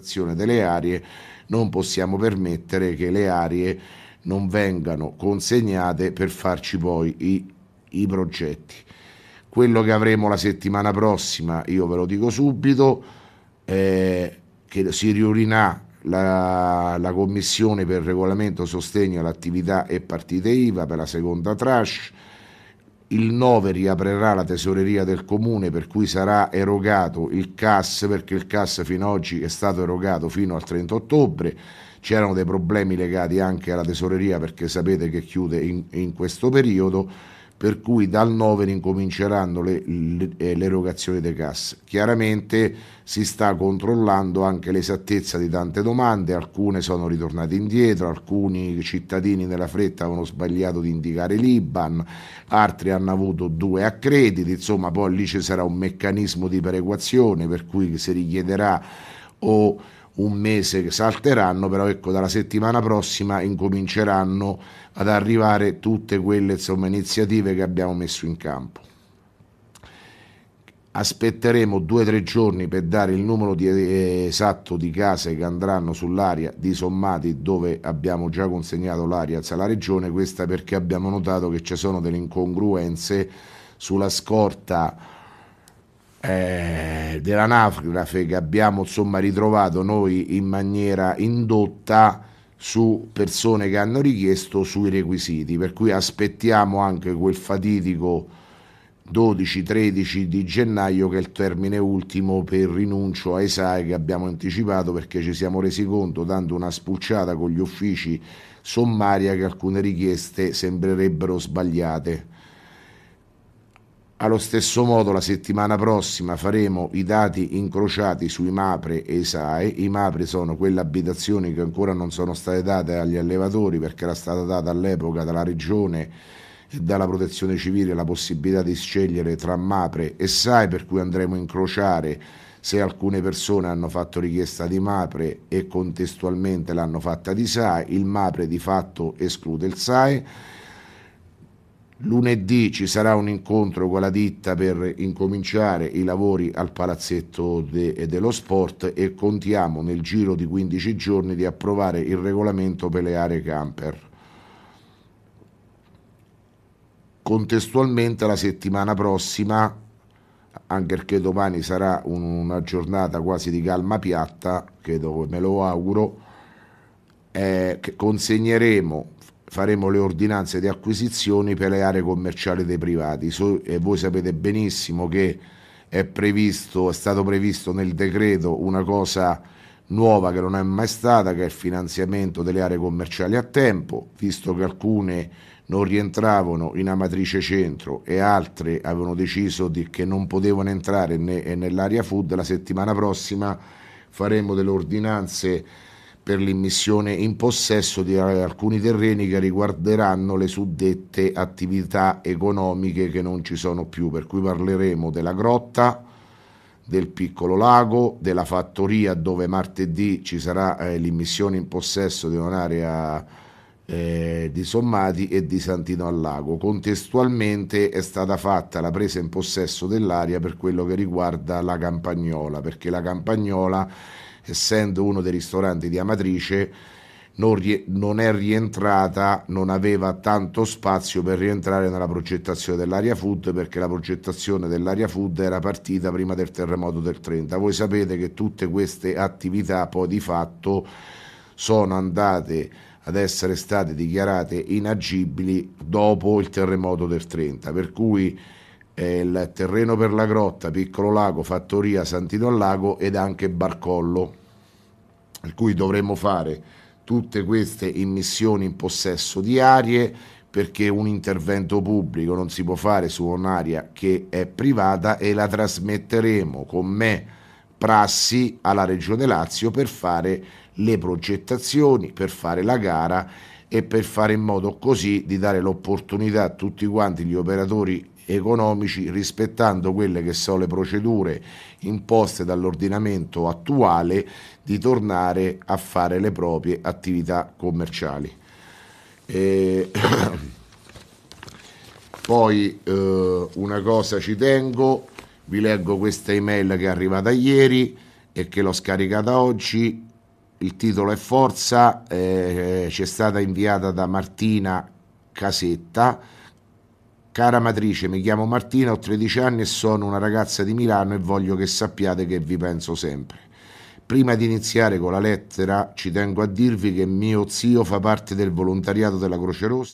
progettazione delle aree, non possiamo permettere che le aree non vengano consegnate per farci poi i progetti. Quello che avremo la settimana prossima, io ve lo dico subito, che si riunirà la commissione per il regolamento sostegno all'attività e partite IVA per la seconda tranche. Il 9 riaprirà la tesoreria del comune, per cui sarà erogato il CAS, perché il CAS fino ad oggi è stato erogato fino al 30 ottobre. C'erano dei problemi legati anche alla tesoreria, perché sapete che chiude in questo periodo, per cui dal 9 incominceranno le erogazioni dei CAS. Chiaramente si sta controllando anche l'esattezza di tante domande, alcune sono ritornate indietro, alcuni cittadini nella fretta avevano sbagliato di indicare l'IBAN, altri hanno avuto 2 accrediti, insomma poi lì ci sarà un meccanismo di perequazione, per cui si richiederà o un mese che salteranno, però ecco, dalla settimana prossima incominceranno ad arrivare tutte quelle, insomma, iniziative che abbiamo messo in campo. Aspetteremo 2 o 3 giorni per dare il numero esatto di case che andranno sull'area di Sommati, dove abbiamo già consegnato l'area alla regione. Questa perché abbiamo notato che ci sono delle incongruenze sulla scorta dell'anagrafe che abbiamo, insomma, ritrovato noi in maniera indotta su persone che hanno richiesto sui requisiti, per cui aspettiamo anche quel fatidico 12-13 di gennaio, che è il termine ultimo per rinuncio ai SAE che abbiamo anticipato, perché ci siamo resi conto, dando una spulciata con gli uffici sommaria, che alcune richieste sembrerebbero sbagliate. Allo stesso modo la settimana prossima faremo i dati incrociati sui MAPRE e i SAE. I MAPRE sono quelle abitazioni che ancora non sono state date agli allevatori, perché era stata data all'epoca dalla regione e dalla protezione civile la possibilità di scegliere tra MAPRE e SAE, per cui andremo a incrociare se alcune persone hanno fatto richiesta di MAPRE e contestualmente l'hanno fatta di SAE. Il MAPRE di fatto esclude il SAE. Lunedì ci sarà un incontro con la ditta per incominciare i lavori al palazzetto dello sport, e contiamo nel giro di 15 giorni di approvare il regolamento per le aree camper. Contestualmente la settimana prossima, anche perché domani sarà una giornata quasi di calma piatta, credo, me lo auguro, che consegneremo, faremo le ordinanze di acquisizioni per le aree commerciali dei privati. E voi sapete benissimo che è stato previsto nel decreto una cosa nuova che non è mai stata, che è il finanziamento delle aree commerciali a tempo, visto che alcune non rientravano in Amatrice Centro e altre avevano deciso che non potevano entrare nell'area food. La settimana prossima faremo delle ordinanze per l'immissione in possesso di alcuni terreni che riguarderanno le suddette attività economiche che non ci sono più, per cui parleremo della grotta, del piccolo lago, della fattoria, dove martedì ci sarà l'immissione in possesso di un'area di Sommati, e di Santino al Lago. Contestualmente è stata fatta la presa in possesso dell'area per quello che riguarda la Campagnola, perché la Campagnola, essendo uno dei ristoranti di Amatrice, non è rientrata, non aveva tanto spazio per rientrare nella progettazione dell'area food, perché la progettazione dell'area food era partita prima del terremoto del 30. Voi sapete che tutte queste attività poi di fatto sono andate ad essere state dichiarate inagibili dopo il terremoto del 30, per cui il terreno per la grotta, piccolo lago, fattoria, Santino al Lago ed anche Barcollo, per cui dovremmo fare tutte queste immissioni in possesso di aree, perché un intervento pubblico non si può fare su un'area che è privata, e la trasmetteremo con prassi alla Regione Lazio per fare le progettazioni, per fare la gara e per fare in modo così di dare l'opportunità a tutti quanti gli operatori economici, rispettando quelle che sono le procedure imposte dall'ordinamento attuale, di tornare a fare le proprie attività commerciali. Poi una cosa ci tengo, vi leggo questa email che è arrivata ieri. e che l'ho scaricata oggi. Il titolo è Forza, ci è stata inviata da Martina Casetta. Cara Matrice, mi chiamo Martina, ho 13 anni e sono una ragazza di Milano e voglio che sappiate che vi penso sempre. Prima di iniziare con la lettera ci tengo a dirvi che mio zio fa parte del volontariato della Croce Rossa.